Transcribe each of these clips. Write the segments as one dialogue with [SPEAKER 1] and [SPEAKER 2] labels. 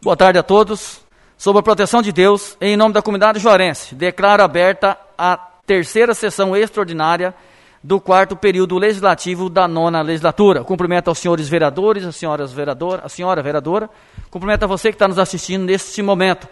[SPEAKER 1] Boa tarde a todos. Sob a proteção de Deus, em nome da comunidade juarense, declaro aberta a terceira sessão extraordinária do quarto período legislativo da 9ª legislatura. Cumprimento aos senhores vereadores, a senhora vereadora. Cumprimento a você que está nos assistindo neste momento.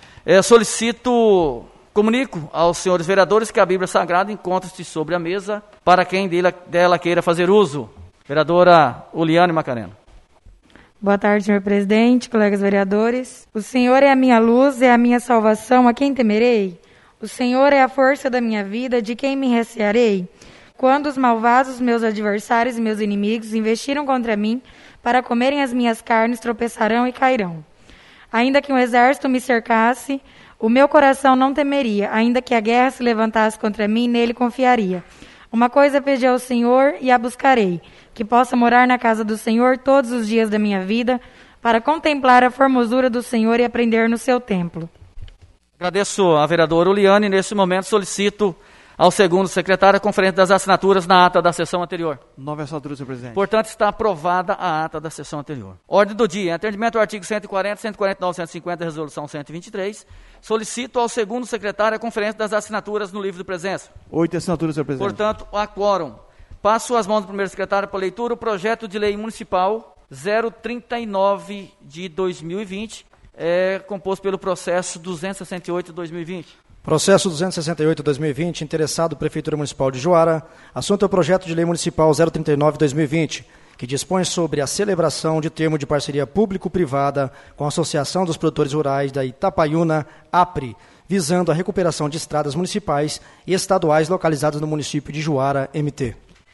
[SPEAKER 1] Comunico aos senhores vereadores que a Bíblia Sagrada encontra-se sobre a mesa para quem dela queira fazer uso. Vereadora Uliane Macarena.
[SPEAKER 2] Boa tarde, senhor presidente, colegas vereadores. O Senhor é a minha luz, é a minha salvação, a quem temerei? O Senhor é a força da minha vida, de quem me recearei? Quando os malvados, meus adversários e meus inimigos investiram contra mim para comerem as minhas carnes, tropeçarão e cairão. Ainda que um exército me cercasse, o meu coração não temeria. Ainda que a guerra se levantasse contra mim, nele confiaria. Uma coisa pedi ao Senhor e a buscarei, que possa morar na casa do Senhor todos os dias da minha vida, para contemplar a formosura do Senhor e aprender no seu templo.
[SPEAKER 1] Agradeço a vereadora Uliane. Nesse momento solicito ao segundo secretário a conferência das assinaturas na ata da sessão anterior.
[SPEAKER 3] 9 assinaturas, senhor presidente.
[SPEAKER 1] Portanto, está aprovada a ata da sessão anterior. Ordem do dia. Em atendimento ao artigo 140, 149, 150 da resolução 123, solicito ao segundo secretário a conferência das assinaturas no livro de presença.
[SPEAKER 3] 8 assinaturas, senhor presidente.
[SPEAKER 1] Portanto, há quórum. Passo às mãos do primeiro secretário para leitura o projeto de lei municipal 039 de 2020, composto pelo processo 268 de 2020.
[SPEAKER 4] Processo 268/2020, interessado Prefeitura Municipal de Juara. Assunto é o projeto de lei municipal 039/2020, que dispõe sobre a celebração de termo de parceria público-privada com a Associação dos Produtores Rurais da Itapaiuna, APRE, visando a recuperação de estradas municipais e estaduais localizadas no município de Juara, MT.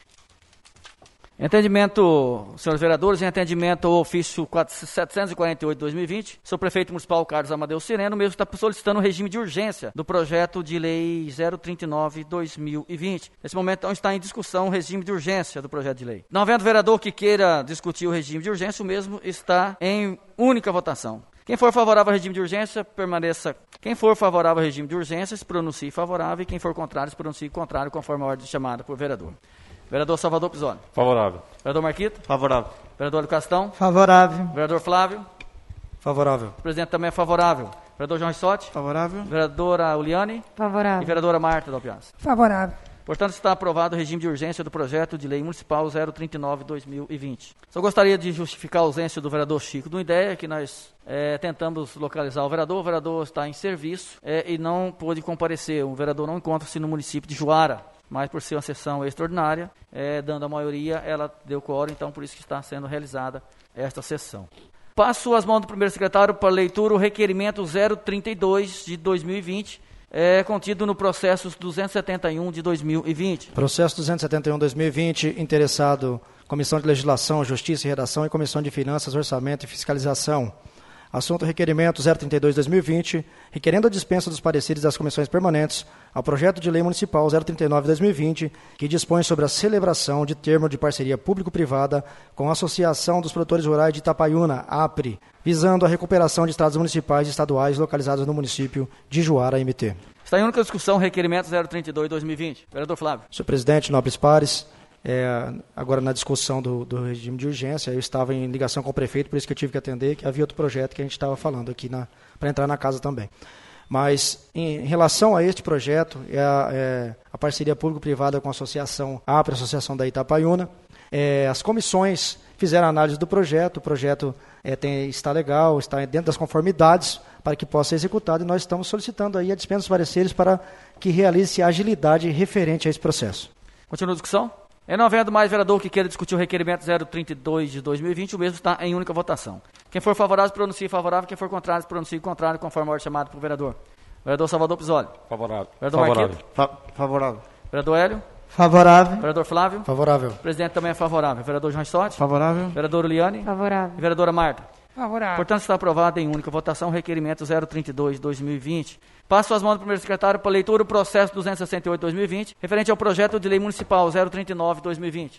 [SPEAKER 1] Entendimento, senhores vereadores, em atendimento ao ofício 748 de 2020, sou prefeito municipal Carlos Amadeu Sereno, mesmo está solicitando o regime de urgência do projeto de lei 039 de 2020. Nesse momento, então, está em discussão o regime de urgência do projeto de lei. Não havendo vereador que queira discutir o regime de urgência, o mesmo está em única votação. Quem for favorável ao regime de urgência, permaneça. Quem for favorável ao regime de urgência, se pronuncie favorável, e quem for contrário, se pronuncie contrário, conforme a ordem chamada por vereador. Vereador Salvador Pisoni.
[SPEAKER 5] Favorável.
[SPEAKER 1] Vereador Marquito.
[SPEAKER 5] Favorável.
[SPEAKER 1] Vereador Castão.
[SPEAKER 6] Favorável.
[SPEAKER 1] Vereador Flávio.
[SPEAKER 4] Favorável.
[SPEAKER 1] O presidente também é favorável. Vereador João Rissotti.
[SPEAKER 3] Favorável.
[SPEAKER 1] Vereadora Uliane.
[SPEAKER 2] Favorável.
[SPEAKER 1] E vereadora Marta Dalpiaz.
[SPEAKER 6] Favorável.
[SPEAKER 1] Portanto, está aprovado o regime de urgência do projeto de lei municipal 039 de 2020. Só gostaria de justificar a ausência do vereador Chico do IDEA, que nós tentamos localizar o vereador está em serviço e não pôde comparecer. O vereador não encontra-se no município de Juara, mas por ser uma sessão extraordinária, dando a maioria, ela deu quórum, então por isso que está sendo realizada esta sessão. Passo às mãos do primeiro secretário para leitura o requerimento 032 de 2020, contido no processo 271 de 2020.
[SPEAKER 4] Processo 271/2020, interessado Comissão de Legislação, Justiça e Redação e Comissão de Finanças, Orçamento e Fiscalização. Assunto requerimento 032/2020, requerendo a dispensa dos pareceres das comissões permanentes ao projeto de lei municipal 039/2020, que dispõe sobre a celebração de termo de parceria público-privada com a Associação dos Produtores Rurais de Itapaiuna, APRE, visando a recuperação de estradas municipais e estaduais localizadas no município de Juara, MT.
[SPEAKER 1] Está em única discussão o requerimento 032/2020. Vereador Flávio.
[SPEAKER 4] Senhor presidente, nobres pares, agora na discussão do regime de urgência, eu estava em ligação com o prefeito, por isso que eu tive que atender, que havia outro projeto que a gente estava falando aqui para entrar na casa também. Mas, em relação a este projeto, a parceria público-privada com a Associação APRE, Associação da Itapaiuna, as comissões fizeram a análise do projeto, o projeto está legal, está dentro das conformidades para que possa ser executado, e nós estamos solicitando aí a dispensa dos pareceres para que realize a agilidade referente a esse processo.
[SPEAKER 1] Continua a discussão? Não havendo mais vereador que queira discutir o requerimento 032 de 2020, o mesmo está em única votação. Quem for favorável, se pronuncie favorável. Quem for contrário, se pronuncie contrário, conforme a ordem chamada por vereador. Vereador Salvador Pisoli.
[SPEAKER 5] Favorável.
[SPEAKER 1] Vereador
[SPEAKER 5] Favorável.
[SPEAKER 1] Marquito.
[SPEAKER 3] Favorável.
[SPEAKER 1] Vereador Hélio.
[SPEAKER 6] Favorável.
[SPEAKER 1] Vereador Flávio.
[SPEAKER 4] Favorável.
[SPEAKER 1] O presidente também é favorável. Vereador João Rissotti.
[SPEAKER 3] Favorável.
[SPEAKER 1] Vereador Uliane.
[SPEAKER 2] Favorável.
[SPEAKER 1] E vereadora Marta.
[SPEAKER 6] Favorável.
[SPEAKER 1] Portanto, está aprovado em única votação o requerimento 032 de 2020. Passo às mãos do primeiro secretário para leitura o processo 268 de 2020, referente ao projeto de lei municipal 039 de 2020.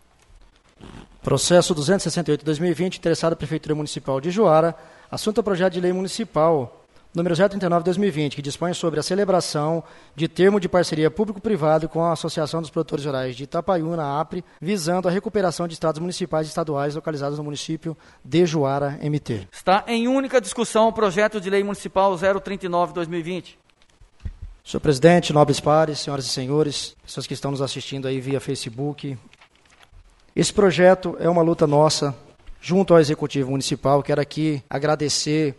[SPEAKER 4] Processo 268/2020, interessado à Prefeitura Municipal de Juara. Assunto é o projeto de lei municipal número 039/2020, que dispõe sobre a celebração de termo de parceria público-privado com a Associação dos Produtores Rurais de Itapaiúna, APRE, visando a recuperação de estradas municipais e estaduais localizadas no município de Juara, MT.
[SPEAKER 1] Está em única discussão o projeto de lei municipal 039/2020.
[SPEAKER 4] Senhor presidente, nobres pares, senhoras e senhores, pessoas que estão nos assistindo aí via Facebook, esse projeto é uma luta nossa junto ao Executivo Municipal. Quero aqui agradecer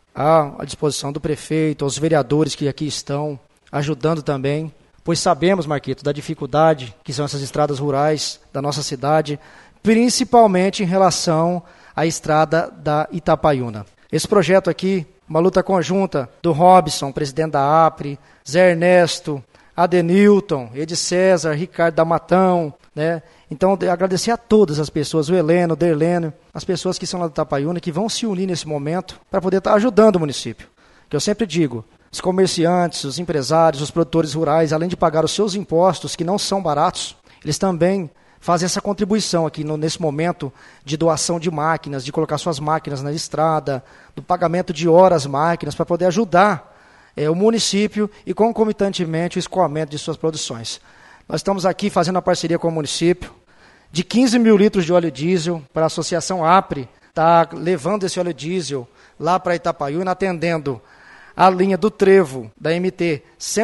[SPEAKER 4] à disposição do prefeito, aos vereadores que aqui estão ajudando também, pois sabemos, Marquito, da dificuldade que são essas estradas rurais da nossa cidade, principalmente em relação à estrada da Itapaiúna. Esse projeto aqui, uma luta conjunta do Robson, presidente da APRE, Zé Ernesto, Adenilton, Edi César, Ricardo Damatão, né? Então, agradecer a todas as pessoas, o Heleno, o Derleno, as pessoas que são lá do Itapaiúna, que vão se unir nesse momento para poder estar ajudando o município. Que eu sempre digo, os comerciantes, os empresários, os produtores rurais, além de pagar os seus impostos, que não são baratos, eles também fazem essa contribuição aqui nesse momento de doação de máquinas, de colocar suas máquinas na estrada, do pagamento de horas máquinas, para poder ajudar o município e, concomitantemente, o escoamento de suas produções. Nós estamos aqui fazendo a parceria com o município de 15 mil litros de óleo diesel para a Associação APRE, está levando esse óleo diesel lá para Itapaiúna, atendendo a linha do Trevo, da MT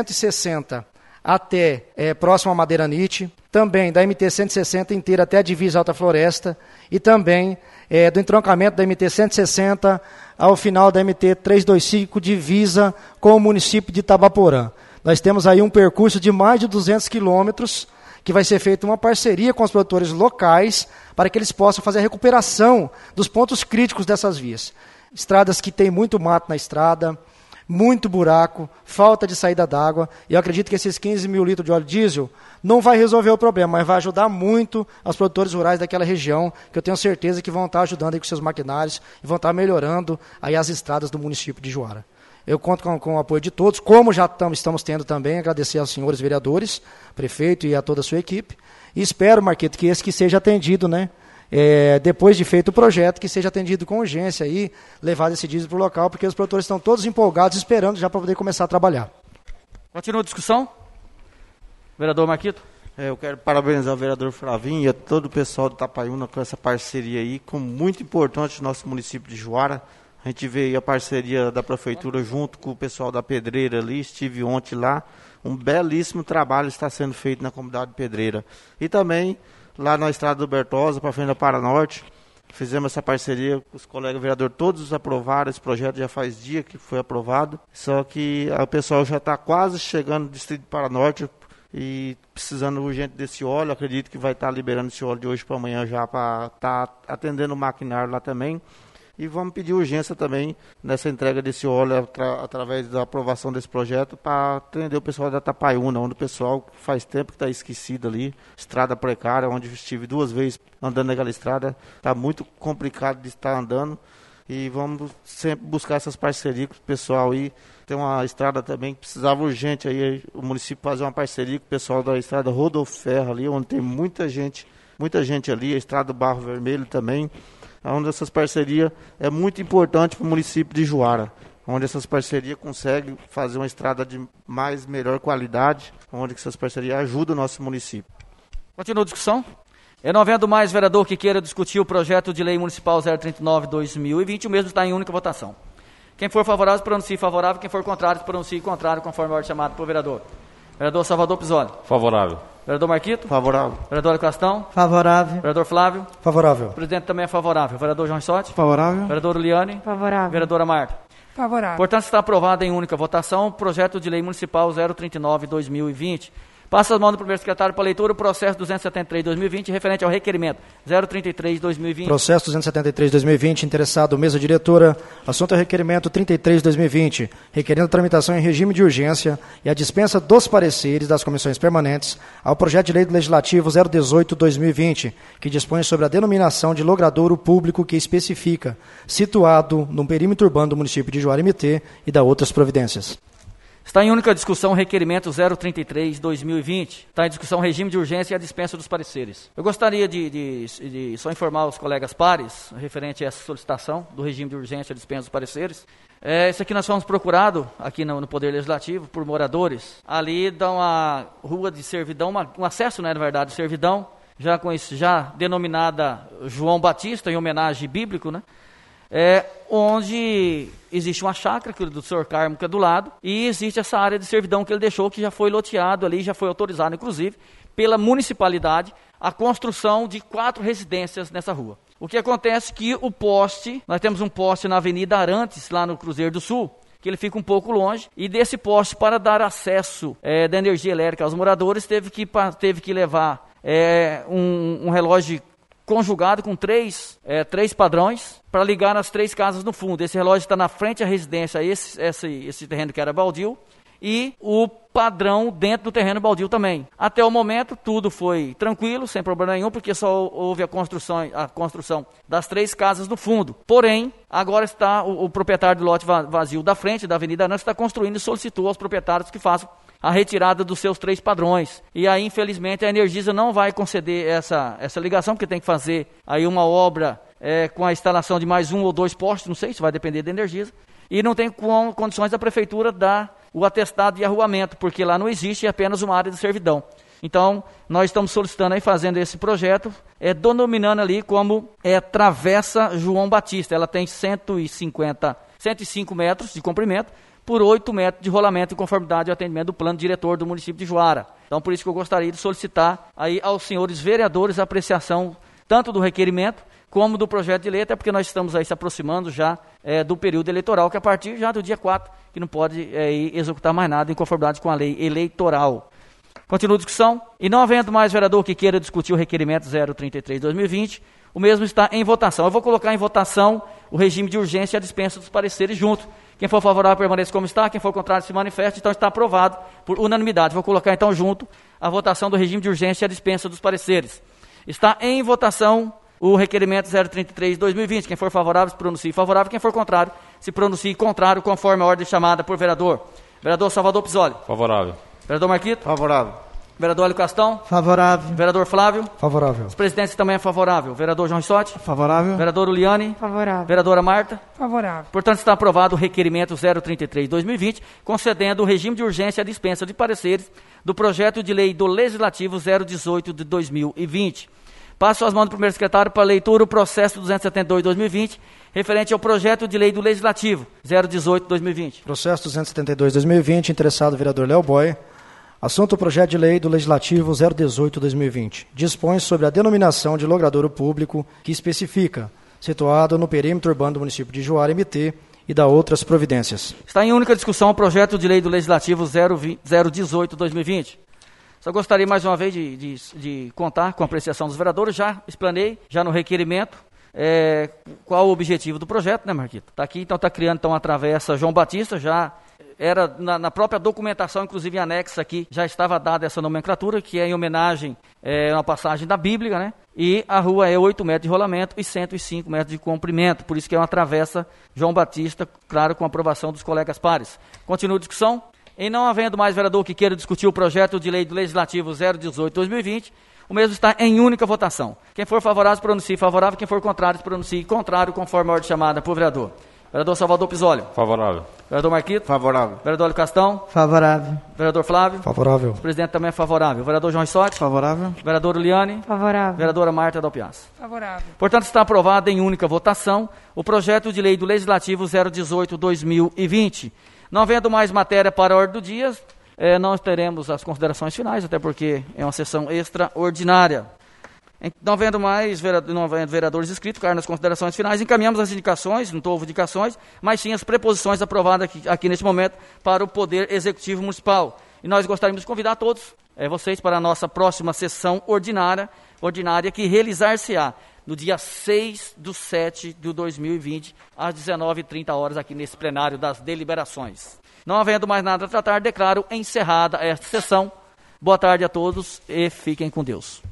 [SPEAKER 4] 160 até próximo a Madeiranite, também da MT 160 inteira até a divisa Alta Floresta, e também do entroncamento da MT 160 ao final da MT 325, divisa com o município de Itabaporã. Nós temos aí um percurso de mais de 200 quilômetros, que vai ser feita uma parceria com os produtores locais, para que eles possam fazer a recuperação dos pontos críticos dessas vias. Estradas que tem muito mato na estrada, muito buraco, falta de saída d'água, e eu acredito que esses 15 mil litros de óleo diesel não vai resolver o problema, mas vai ajudar muito os produtores rurais daquela região, que eu tenho certeza que vão estar ajudando aí com seus maquinários e vão estar melhorando aí as estradas do município de Juara. Eu conto com o apoio de todos, como já estamos tendo também, agradecer aos senhores vereadores, prefeito e a toda a sua equipe, e espero, Marquito, que esse que seja atendido, né? Depois de feito o projeto, que seja atendido com urgência e levado esse diesel para o local, porque os produtores estão todos empolgados, esperando já para poder começar a trabalhar.
[SPEAKER 1] Continua a discussão? Vereador Marquito.
[SPEAKER 5] Eu quero parabenizar o vereador Flavinho e a todo o pessoal do Itapaiúna com essa parceria aí, com muito importante no nosso município de Juara. A gente vê aí a parceria da prefeitura junto com o pessoal da Pedreira ali, estive ontem lá. Um belíssimo trabalho está sendo feito na comunidade Pedreira. E também lá na estrada do Bertosa, para frente da Paranorte, fizemos essa parceria com os colegas vereadores, todos aprovaram esse projeto, já faz dia que foi aprovado, só que o pessoal já está quase chegando no distrito de Paranorte e precisando urgente desse óleo. Acredito que vai estar liberando esse óleo de hoje para amanhã já para estar atendendo o maquinário lá também. E vamos pedir urgência também nessa entrega desse óleo através da aprovação desse projeto para atender o pessoal da Itapaiúna, onde o pessoal faz tempo que está esquecido ali, estrada precária, onde estive 2 vezes andando naquela estrada, está muito complicado de estar andando. E vamos sempre buscar essas parcerias com o pessoal aí. Tem uma estrada também que precisava urgente aí, o município fazer uma parceria com o pessoal da estrada Rodolfo Ferro ali, onde tem muita gente ali, a estrada do Barro Vermelho também, onde essas parcerias é muito importante para o município de Juara, onde essas parcerias conseguem fazer uma estrada de melhor qualidade, onde essas parcerias ajudam o nosso município.
[SPEAKER 1] Continua a discussão? Não havendo mais vereador que queira discutir o projeto de lei municipal 039/2020, o mesmo está em única votação. Quem for favorável, pronuncie favorável. Quem for contrário, pronuncie contrário, conforme a ordem chamada pelo vereador. Vereador Salvador Pisoli.
[SPEAKER 6] Favorável.
[SPEAKER 1] Vereador Marquito.
[SPEAKER 5] Favorável.
[SPEAKER 1] Vereador Castão.
[SPEAKER 3] Favorável.
[SPEAKER 1] Vereador Flávio.
[SPEAKER 4] Favorável.
[SPEAKER 1] O presidente também é favorável. Vereador João Rissotti.
[SPEAKER 3] Favorável.
[SPEAKER 1] Vereador Liane.
[SPEAKER 2] Favorável.
[SPEAKER 1] Vereadora Marta.
[SPEAKER 7] Favorável.
[SPEAKER 1] Portanto, está aprovado em única votação o projeto de lei municipal 039/2020. Passa as mãos do primeiro secretário para leitura o processo 273/2020, referente ao requerimento 033/2020.
[SPEAKER 4] Processo 273/2020, interessado, mesa diretora. Assunto é requerimento 33/2020, requerendo tramitação em regime de urgência e a dispensa dos pareceres das comissões permanentes ao projeto de lei legislativo 018/2020, que dispõe sobre a denominação de logradouro público que especifica, situado no perímetro urbano do município de Juara MT e da outras providências.
[SPEAKER 1] Está em única discussão o requerimento 033/2020. Está em discussão o regime de urgência e a dispensa dos pareceres. Eu gostaria de só informar os colegas pares, referente a essa solicitação do regime de urgência e a dispensa dos pareceres. Isso aqui nós fomos procurados, aqui no Poder Legislativo, por moradores. Ali dá uma rua de Servidão, um acesso, né, na verdade, de Servidão, já denominada João Batista, em homenagem bíblico, né? Onde existe uma chácara, que é do Sr. Carmo, que é do lado, e existe essa área de servidão que ele deixou, que já foi loteado ali, já foi autorizado, inclusive, pela municipalidade, a construção de 4 residências nessa rua. O que acontece é que o poste, nós temos um poste na Avenida Arantes, lá no Cruzeiro do Sul, que ele fica um pouco longe, e desse poste, para dar acesso da energia elétrica aos moradores, teve que levar um relógio conjugado com três padrões para ligar nas 3 casas no fundo. Esse relógio está na frente da residência, esse terreno que era baldio, e o padrão dentro do terreno baldio também. Até o momento, tudo foi tranquilo, sem problema nenhum, porque só houve a construção das 3 casas no fundo. Porém, agora está o proprietário do lote vazio da frente, da Avenida Arantes, está construindo e solicitou aos proprietários que façam a retirada dos seus 3 padrões. E aí, infelizmente, a Energisa não vai conceder essa ligação, porque tem que fazer aí uma obra com a instalação de mais 1 ou 2 postes, não sei, isso vai depender da Energisa. E não tem condições da Prefeitura dar o atestado de arruamento, porque lá não existe, é apenas uma área de servidão. Então, nós estamos solicitando aí, fazendo esse projeto, denominando ali como Travessa João Batista. Ela tem 105 metros de comprimento, por 8 metros de rolamento, em conformidade ao atendimento do plano diretor do município de Juara. Então, por isso que eu gostaria de solicitar aí aos senhores vereadores a apreciação tanto do requerimento como do projeto de lei, até porque nós estamos aí se aproximando já do período eleitoral, que a partir já do dia 4, que não pode executar mais nada em conformidade com a lei eleitoral. Continua a discussão. E não havendo mais vereador que queira discutir o requerimento 033/2020, o mesmo está em votação. Eu vou colocar em votação o regime de urgência e a dispensa dos pareceres junto. Quem for favorável permaneça como está, quem for contrário se manifeste, então está aprovado por unanimidade. Vou colocar então junto a votação do regime de urgência e a dispensa dos pareceres. Está em votação o requerimento 033/2020. Quem for favorável se pronuncie favorável, quem for contrário se pronuncie contrário, conforme a ordem chamada por vereador. Vereador Salvador Pizzoli.
[SPEAKER 6] Favorável.
[SPEAKER 1] Vereador Marquito.
[SPEAKER 5] Favorável.
[SPEAKER 1] Vereador Hélio Castão.
[SPEAKER 3] Favorável.
[SPEAKER 1] Vereador Flávio.
[SPEAKER 4] Favorável.
[SPEAKER 1] Os presidentes também é favorável. Vereador João Rissotti.
[SPEAKER 3] Favorável.
[SPEAKER 1] Vereador Uliane.
[SPEAKER 2] Favorável.
[SPEAKER 1] Vereadora Marta.
[SPEAKER 2] Favorável.
[SPEAKER 1] Portanto, está aprovado o requerimento 033/2020, concedendo o regime de urgência e a dispensa de pareceres do projeto de lei do Legislativo 018/2020. Passo às mãos do primeiro secretário para leitura o processo 272/2020, referente ao projeto de lei do Legislativo 018/2020.
[SPEAKER 4] Processo 272/2020, interessado vereador Léo Boy. Assunto: projeto de lei do Legislativo 018/2020. Dispõe sobre a denominação de logradouro público que especifica, situado no perímetro urbano do município de Juara, MT, e da outras providências.
[SPEAKER 1] Está em única discussão o projeto de lei do Legislativo 018/2020. Só gostaria mais uma vez de contar com a apreciação dos vereadores. Já explanei, já no requerimento, qual o objetivo do projeto, né, Marquito? Está aqui, então está criando a travessa João Batista, já era na própria documentação, inclusive anexa aqui, já estava dada essa nomenclatura, que é em homenagem a uma passagem da Bíblia, né? E a rua é 8 metros de rolamento e 105 metros de comprimento, por isso que é uma travessa João Batista, claro, com aprovação dos colegas pares. Continua a discussão. E não havendo mais vereador que queira discutir o projeto de lei do Legislativo 018/2020, o mesmo está em única votação. Quem for favorável, se pronuncie favorável. Quem for contrário, se pronuncie contrário, conforme a ordem chamada por vereador. Vereador Salvador Pizzoli.
[SPEAKER 6] Favorável.
[SPEAKER 1] Vereador Marquito.
[SPEAKER 5] Favorável.
[SPEAKER 1] Vereador Hélio Castão.
[SPEAKER 3] Favorável.
[SPEAKER 1] Vereador Flávio.
[SPEAKER 4] Favorável.
[SPEAKER 1] O presidente também é favorável. Vereador João Rissotti.
[SPEAKER 3] Favorável.
[SPEAKER 1] Vereador Uliane.
[SPEAKER 2] Favorável.
[SPEAKER 1] Vereadora Marta Dalpiaz.
[SPEAKER 2] Favorável.
[SPEAKER 1] Portanto, está aprovado em única votação o projeto de lei do Legislativo 018/2020. Não havendo mais matéria para a ordem do dia, não teremos as considerações finais, até porque é uma sessão extraordinária. Não havendo vereadores inscritos, ficar nas considerações finais, encaminhamos as indicações, não houve indicações, mas sim as preposições aprovadas aqui neste momento para o Poder Executivo Municipal. E nós gostaríamos de convidar todos vocês para a nossa próxima sessão ordinária que realizar-se-á no dia 6/7/2020, às 19h30, aqui nesse plenário das deliberações. Não havendo mais nada a tratar, declaro encerrada esta sessão. Boa tarde a todos e fiquem com Deus.